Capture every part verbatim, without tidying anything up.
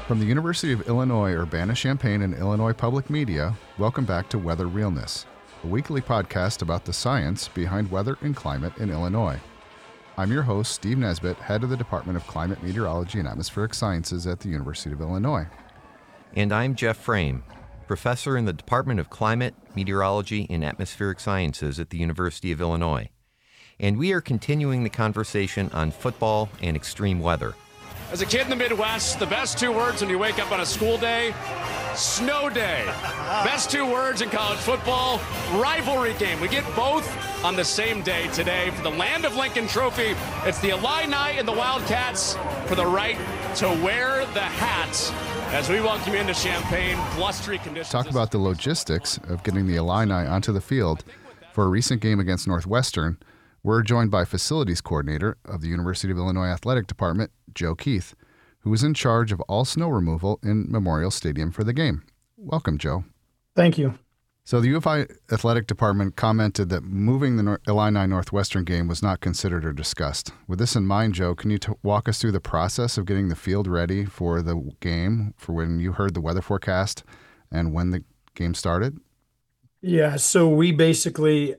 From the University of Illinois Urbana-Champaign and Illinois Public Media, welcome back to Weather Realness, a weekly podcast about the science behind weather and climate in Illinois. I'm your host, Steve Nesbitt, head of the Department of Climate Meteorology and Atmospheric Sciences at the University of Illinois. And I'm Jeff Frame, professor in the Department of Climate, Meteorology, and Atmospheric Sciences at the University of Illinois. And we are continuing the conversation on football and extreme weather. As a kid in the Midwest, the best two words when you wake up on a school day, snow day. Best two words in college football, rivalry game. We get both on the same day today for the Land of Lincoln Trophy. It's the Illini and the Wildcats for the right to wear the hats as we welcome you into Champaign, blustery conditions. Talk about the logistics of getting the Illini onto the field for a recent game against Northwestern. We're joined by Facilities Coordinator of the University of Illinois Athletic Department, Joe Keith, who was in charge of all snow removal in Memorial Stadium for the game. Welcome, Joe. Thank you. So the U of I Athletic Department commented that moving the Nor- Illini Northwestern game was not considered or discussed. With this in mind, Joe, can you t- walk us through the process of getting the field ready for the game, for when you heard the weather forecast and when the game started? Yeah, so we basically,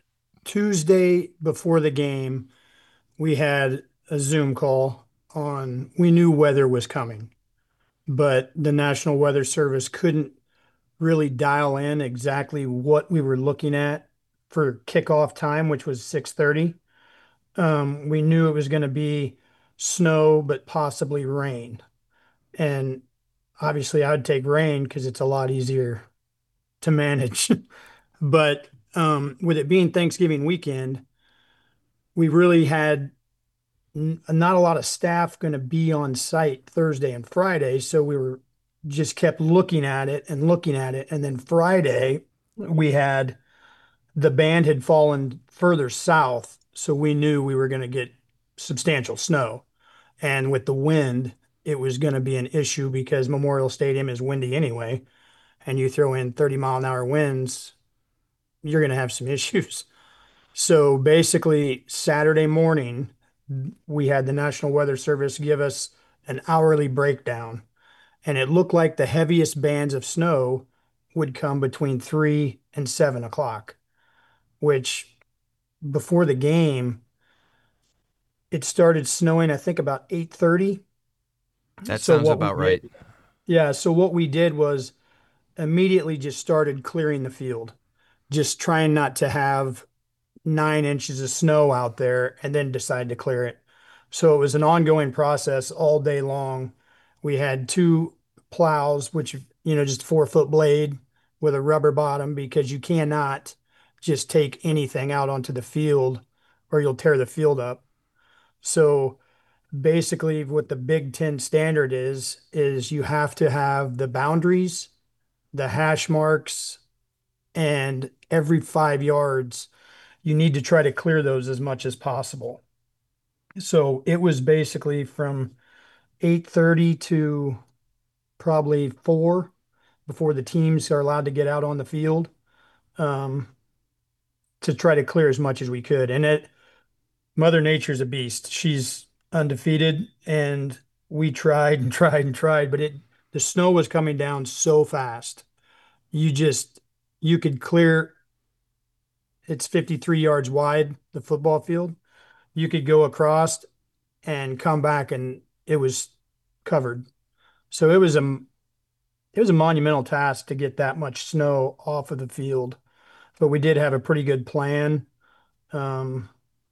Tuesday before the game, we had a Zoom call on, we knew weather was coming, but the National Weather Service couldn't really dial in exactly what we were looking at for kickoff time, which was six thirty. Um, we knew it was going to be snow, but possibly rain. And obviously I'd take rain because it's a lot easier to manage. But um, with it being Thanksgiving weekend, we really had n- not a lot of staff going to be on site Thursday and Friday. So we were just kept looking at it and looking at it. And then Friday, we had the band had fallen further south. So we knew we were going to get substantial snow. And with the wind, it was going to be an issue because Memorial Stadium is windy anyway. And you throw in thirty mile an hour winds, you're going to have some issues. So basically, Saturday morning, we had the National Weather Service give us an hourly breakdown. And it looked like the heaviest bands of snow would come between three and seven o'clock, which before the game, it started snowing, I think, about eight thirty. That So sounds what we about right. did- Yeah, so what we did was immediately just started clearing the field, just trying not to have nine inches of snow out there and then decide to clear it. So it was an ongoing process all day long. We had two plows, which, you know, just four foot blade with a rubber bottom because you cannot just take anything out onto the field or you'll tear the field up. So basically what the Big Ten standard is, is you have to have the boundaries, the hash marks, and every five yards, you need to try to clear those as much as possible. So it was basically from eight thirty to probably four before the teams are allowed to get out on the field, um, to try to clear as much as we could. And it, Mother Nature's a beast. She's undefeated, and we tried and tried and tried, but it the snow was coming down so fast. You just you could clear. It's fifty-three yards wide, the football field. You could go across and come back, and it was covered. So it was a it was a monumental task to get that much snow off of the field, but we did have a pretty good plan. Um,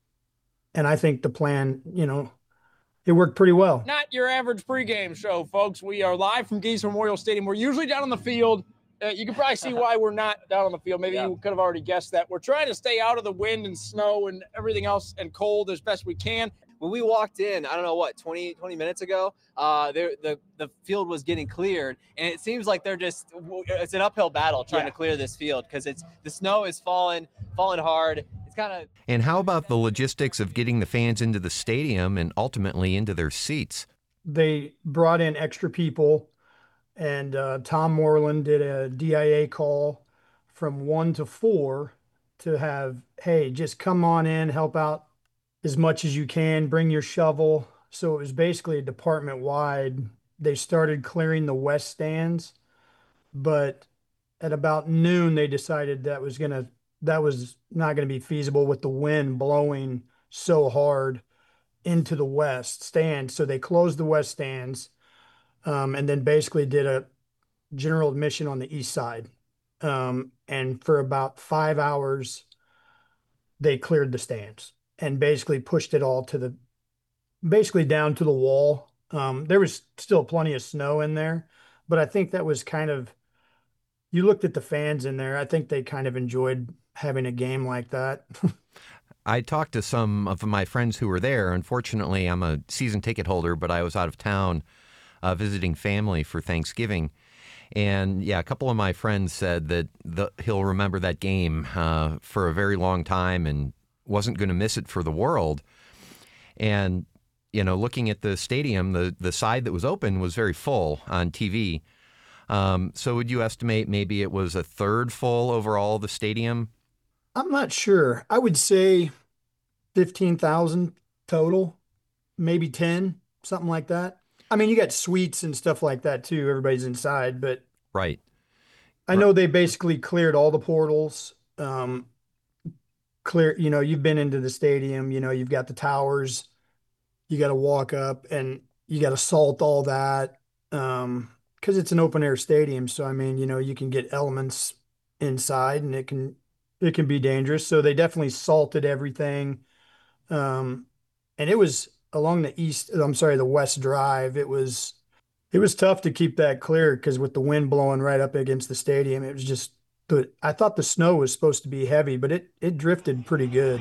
and I think the plan, you know, it worked pretty well. Not your average pregame show, folks. We are live from Geese Memorial Stadium. We're usually down on the field. Uh, you can probably see why we're not down on the field. Maybe yeah. You could have already guessed that. We're trying to stay out of the wind and snow and everything else and cold as best we can. When we walked in, I don't know what, twenty, twenty minutes ago, uh, the the field was getting cleared, and it seems like they're just it's an uphill battle trying yeah. to clear this field because it's the snow is falling, falling hard. It's kind of. And how about the logistics of getting the fans into the stadium and ultimately into their seats? They brought in extra people, and uh, Tom Moreland did a D I A call from one to four to have, hey, just come on in, help out as much as you can, bring your shovel. So it was basically a department-wide they started clearing the west stands, but at about noon they decided that was gonna that was not gonna be feasible with the wind blowing so hard into the west stands. So they closed the west stands, um, and then basically did a general admission on the east side. Um, and for about five hours, they cleared the stands and basically pushed it all to the basically down to the wall. Um, there was still plenty of snow in there, but I think that was kind of, you looked at the fans in there. I think they kind of enjoyed having a game like that. I talked to some of my friends who were there. Unfortunately, I'm a season ticket holder, but I was out of town uh, visiting family for Thanksgiving. And yeah, a couple of my friends said that the, he'll remember that game uh, for a very long time and wasn't going to miss it for the world. And, you know, looking at the stadium, the, the side that was open was very full on T V. Um, so would you estimate maybe it was a third full overall, the stadium? I'm not sure. I would say fifteen thousand total, maybe ten, something like that. I mean, you got suites and stuff like that too. Everybody's inside, but Right. I know they basically cleared all the portals. Um, clear, you know, you've been into the stadium, you know, you've got the towers, you got to walk up and you got to salt all that. Um, because it's an open air stadium. So, I mean, you know, you can get elements inside and it can, it can be dangerous. So they definitely salted everything. Um, and it was along the east, I'm sorry, the west drive. It was, it was tough to keep that clear because with the wind blowing right up against the stadium, it was just, the, I thought the snow was supposed to be heavy, but it, it drifted pretty good.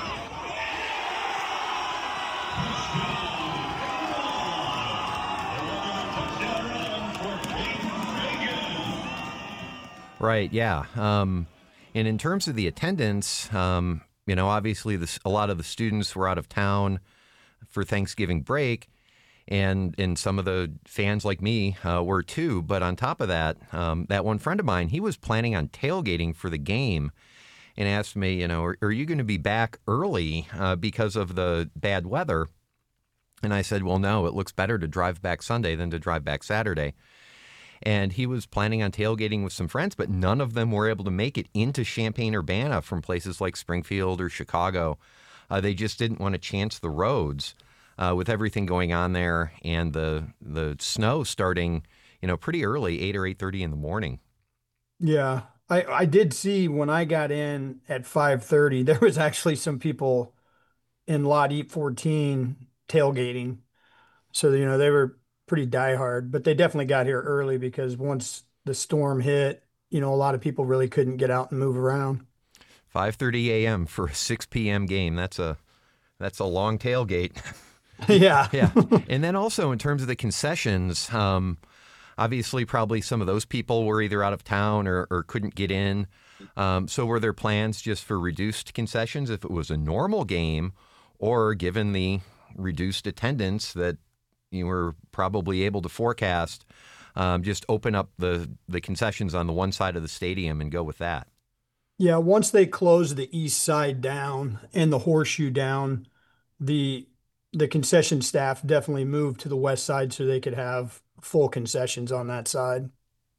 Right, yeah. Um, and in terms of the attendance, um, you know, obviously this, a lot of the students were out of town for Thanksgiving break, and and some of the fans like me uh, were too. But on top of that, um, that one friend of mine, he was planning on tailgating for the game and asked me, you know, are, are you going to be back early uh, because of the bad weather? And I said, well, no, it looks better to drive back Sunday than to drive back Saturday. And he was planning on tailgating with some friends, but none of them were able to make it into Champaign-Urbana from places like Springfield or Chicago. Uh, they just didn't want to chance the roads uh, with everything going on there and the the snow starting, you know, pretty early, eight or eight thirty in the morning. Yeah. I, I did see when I got in at five thirty, there was actually some people in lot E fourteen tailgating. So, you know, they were pretty diehard, but they definitely got here early because once the storm hit, you know, a lot of people really couldn't get out and move around. five thirty a.m. for a six p.m. game. That's a that's a long tailgate. Yeah. Yeah. And then also in terms of the concessions, um, obviously probably some of those people were either out of town or, or couldn't get in. Um, so were there plans just for reduced concessions if it was a normal game, or given the reduced attendance that you were probably able to forecast, um, just open up the, the concessions on the one side of the stadium and go with that? Yeah, once they closed the east side down and the horseshoe down, the the concession staff definitely moved to the west side so they could have full concessions on that side.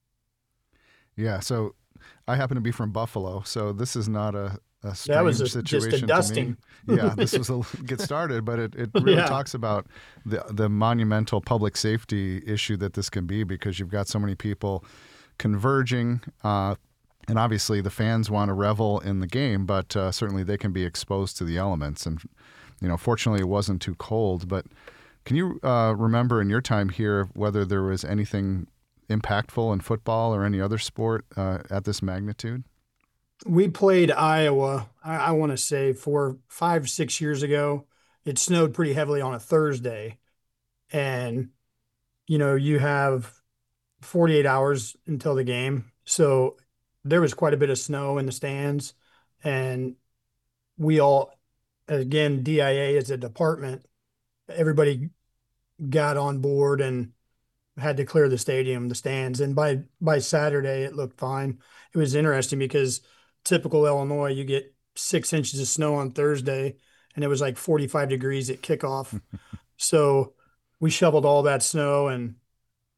Yeah, so I happen to be from Buffalo, so this is not a, a strange That was a, situation just a dusting. to me. Yeah, this was a get started, but it, it really Yeah. talks about the the monumental public safety issue that this can be, because you've got so many people converging, uh, and obviously the fans want to revel in the game, but uh, certainly they can be exposed to the elements. And you know, fortunately, it wasn't too cold. But can you uh, remember in your time here whether there was anything impactful in football or any other sport uh, at this magnitude? We played Iowa, I, I want to say four, five, six years ago. It snowed pretty heavily on a Thursday. And, you know, you have forty-eight hours until the game. So there was quite a bit of snow in the stands. And we all, again, D I A as a department, everybody got on board and had to clear the stadium, the stands. And by by Saturday, it looked fine. It was interesting because typical Illinois, you get six inches of snow on Thursday, and it was like forty-five degrees at kickoff. So we shoveled all that snow, and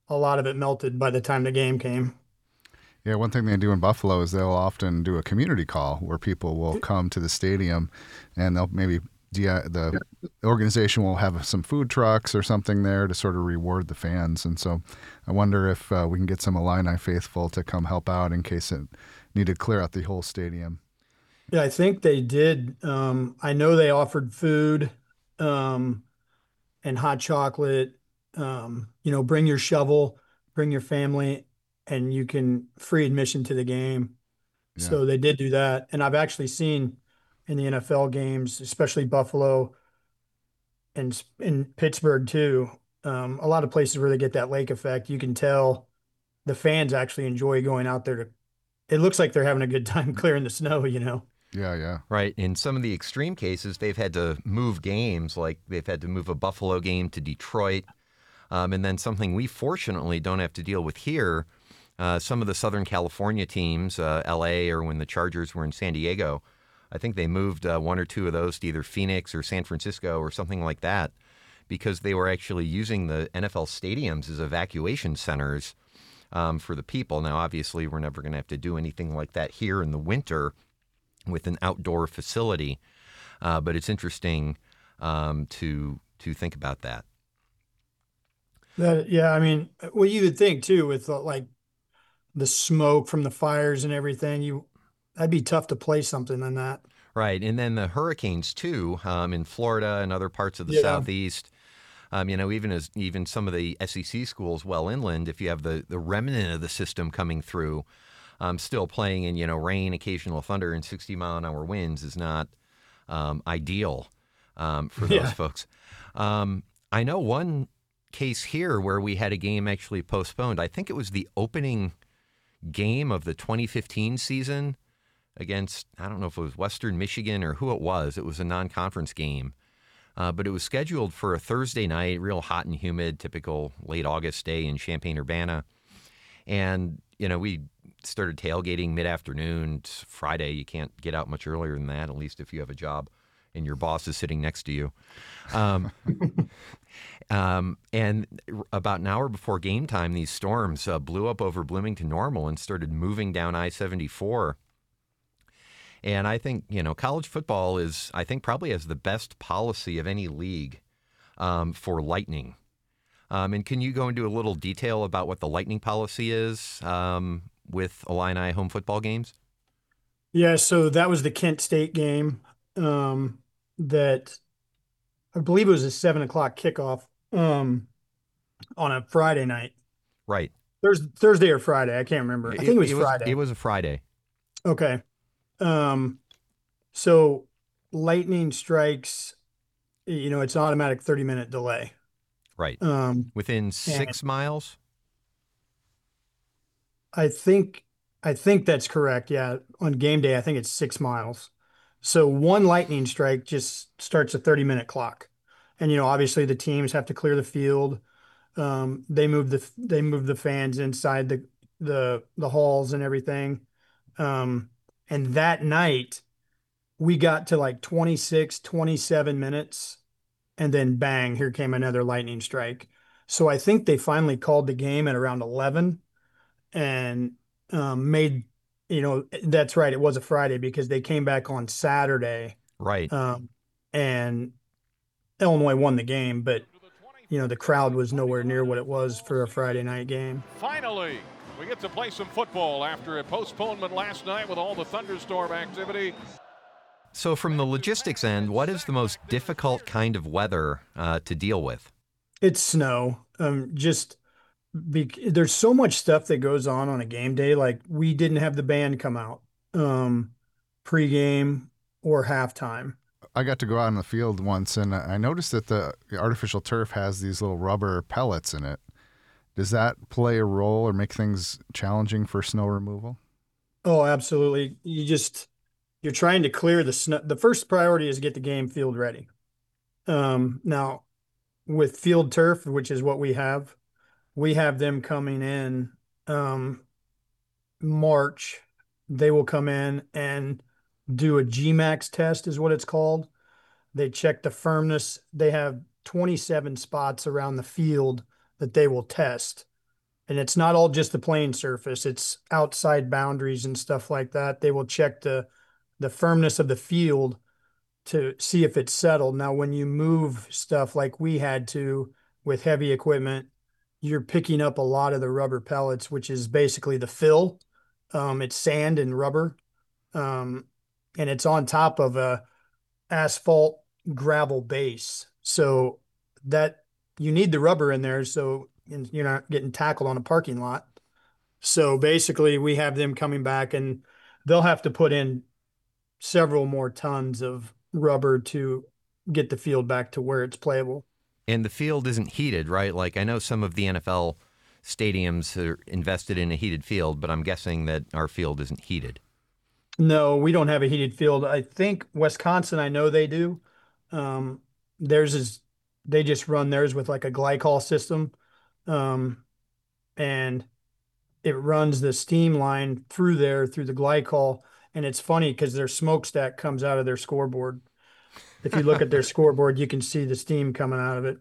a lot of it melted by the time the game came. Yeah, one thing they do in Buffalo is they'll often do a community call where people will come to the stadium, and they'll maybe the organization will have some food trucks or something there to sort of reward the fans. And so I wonder if uh, we can get some Illini faithful to come help out in case it needed to clear out the whole stadium. Yeah, I think they did. Um, I know they offered food um, and hot chocolate. Um, you know, bring your shovel, bring your family, and you can free admission to the game. Yeah. So they did do that. And I've actually seen in the N F L games, especially Buffalo and in Pittsburgh too, um, a lot of places where they get that lake effect, you can tell the fans actually enjoy going out there to, it looks like they're having a good time clearing the snow, you know? Yeah, yeah. Right. In some of the extreme cases, they've had to move games, like they've had to move a Buffalo game to Detroit. Um, and then something we fortunately don't have to deal with here, uh, some of the Southern California teams, uh, L A, or when the Chargers were in San Diego, I think they moved uh, one or two of those to either Phoenix or San Francisco or something like that because they were actually using the N F L stadiums as evacuation centers um, for the people. Now, obviously, we're never going to have to do anything like that here in the winter with an outdoor facility, uh, but it's interesting um, to to think about that. That, yeah, I mean, well, you would think too, with uh, like the smoke from the fires and everything, you that'd be tough to play something in that. Right, and then the hurricanes too, um, in Florida and other parts of the Yeah. Southeast. Um, you know, even as even some of the S E C schools well inland, if you have the the remnant of the system coming through, um, still playing in you know rain, occasional thunder, and sixty mile an hour winds is not um, ideal um, for those Yeah. folks. Um, I know one case here where we had a game actually postponed. I think it was the opening game of the twenty fifteen season against, I don't know if it was Western Michigan or who it was. It was a non-conference game, uh, but it was scheduled for a Thursday night, real hot and humid, typical late August day in Champaign-Urbana. And, you know, we started tailgating mid-afternoon. It's Friday. You can't get out much earlier than that, at least if you have a job and your boss is sitting next to you. Um, um, and about an hour before game time, these storms uh, blew up over Bloomington Normal and started moving down I seventy-four. And I think, you know, college football is, I think, probably has the best policy of any league um, for lightning. Um, and can you go into a little detail about what the lightning policy is um, with Illini home football games? Yeah, so that was the Kent State game um, that I believe it was a seven o'clock kickoff um, on a Friday night. Right. Thursday, Thursday or Friday, I can't remember. I think it was Friday. It was a Friday. Okay. Um, so lightning strikes, you know, it's an automatic thirty minute delay. Right. Um, Within six miles? I think I think that's correct. Yeah. On game day, I think it's six miles. So one lightning strike just starts a thirty minute clock. And you know, obviously the teams have to clear the field. Um, they move the they move the fans inside the the the halls and everything. Um, and that night we got to like twenty-six, twenty-seven minutes, and then bang, here came another lightning strike. So I think they finally called the game at around eleven and um, made, you know, that's right. It was a Friday because they came back on Saturday. Right. Um, and Illinois won the game, but, you know, the crowd was nowhere near what it was for a Friday night game. Finally, we get to play some football after a postponement last night with all the thunderstorm activity. So from the logistics end, what is the most difficult kind of weather uh, to deal with? It's snow. Um, just be, there's so much stuff that goes on on a game day. Like we didn't have the band come out um, pregame or halftime. I got to go out in the field once, and I noticed that the artificial turf has these little rubber pellets in it. Does that play a role or make things challenging for snow removal? Oh, absolutely. You just you're trying to clear the snow. The first priority is get the game field ready. Um, now, with field turf, which is what we have, we have them coming in um, March. They will come in and do a G MAX test, is what it's called. They check the firmness. They have twenty-seven spots around the field that they will test. And it's not all just the playing surface, it's outside boundaries and stuff like that. They will check the the firmness of the field to see if it's settled. Now, when you move stuff like we had to with heavy equipment, you're picking up a lot of the rubber pellets, which is basically the fill. Um, it's sand and rubber, um, and it's on top of a asphalt gravel base. So that you need the rubber in there, so you're not getting tackled on a parking lot. So basically, we have them coming back, and they'll have to put in several more tons of rubber to get the field back to where it's playable. And the field isn't heated, right? Like, I know some of the N F L stadiums are invested in a heated field, but I'm guessing that our field isn't heated. No, we don't have a heated field. I think Wisconsin, I know they do. Um, theirs is, they just run theirs with like a glycol system. Um, and it runs the steam line through there, through the glycol. And it's funny because their smokestack comes out of their scoreboard. If you look at their scoreboard, you can see the steam coming out of it.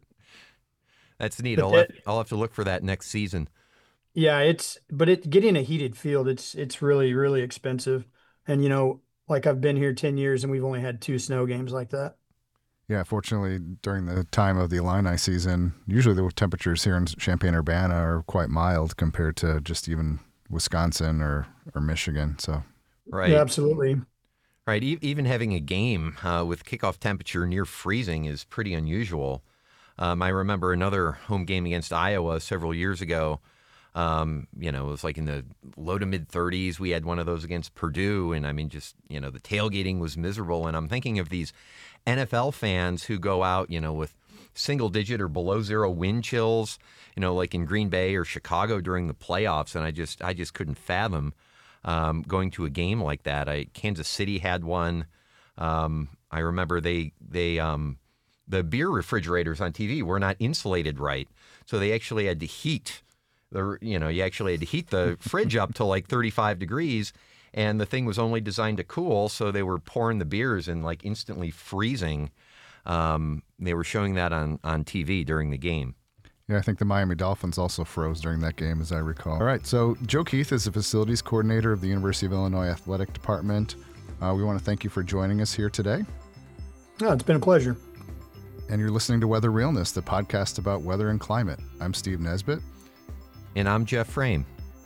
That's neat. But I'll, that, have, I'll have to look for that next season. Yeah, it's, but it getting a heated field, it's, it's really, really expensive. And, you know, like I've been here ten years and we've only had two snow games like that. Yeah, fortunately, during the time of the Illini season, usually the temperatures here in Champaign-Urbana are quite mild compared to just even Wisconsin or, or Michigan. So, right. Yeah, absolutely. Right. E- even having a game uh, with kickoff temperature near freezing is pretty unusual. Um, I remember another home game against Iowa several years ago. Um, you know, it was like in the low to mid thirties. We had one of those against Purdue. And I mean, just, you know, the tailgating was miserable. And I'm thinking of these N F L fans who go out, you know, with single digit or below zero wind chills, you know, like in Green Bay or Chicago during the playoffs. And I just, I just couldn't fathom um, going to a game like that. I, Kansas City had one. Um, I remember they, they, um, the beer refrigerators on T V were not insulated right. So they actually had to heat the, you know, you actually had to heat the fridge up to like thirty-five degrees, and the thing was only designed to cool. So they were pouring the beers and like instantly freezing. Um, they were showing that on, on T V during the game. Yeah, I think the Miami Dolphins also froze during that game, as I recall. All right, so Joe Keith is the facilities coordinator of the University of Illinois Athletic Department. Uh, we want to thank you for joining us here today. Oh, it's been a pleasure. And you're listening to Weather Realness, the podcast about weather and climate. I'm Steve Nesbitt. And I'm Jeff Frame.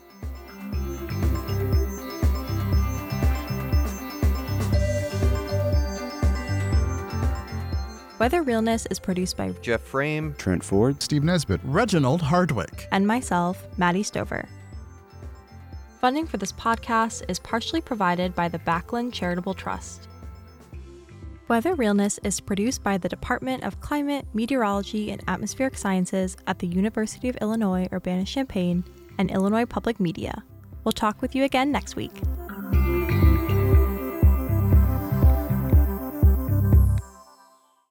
Weather Realness is produced by Jeff Frame, Trent Ford, Steve Nesbitt, Reginald Hardwick, and myself, Maddie Stover. Funding for this podcast is partially provided by the Backlund Charitable Trust. Weather Realness is produced by the Department of Climate, Meteorology, and Atmospheric Sciences at the University of Illinois Urbana-Champaign and Illinois Public Media. We'll talk with you again next week.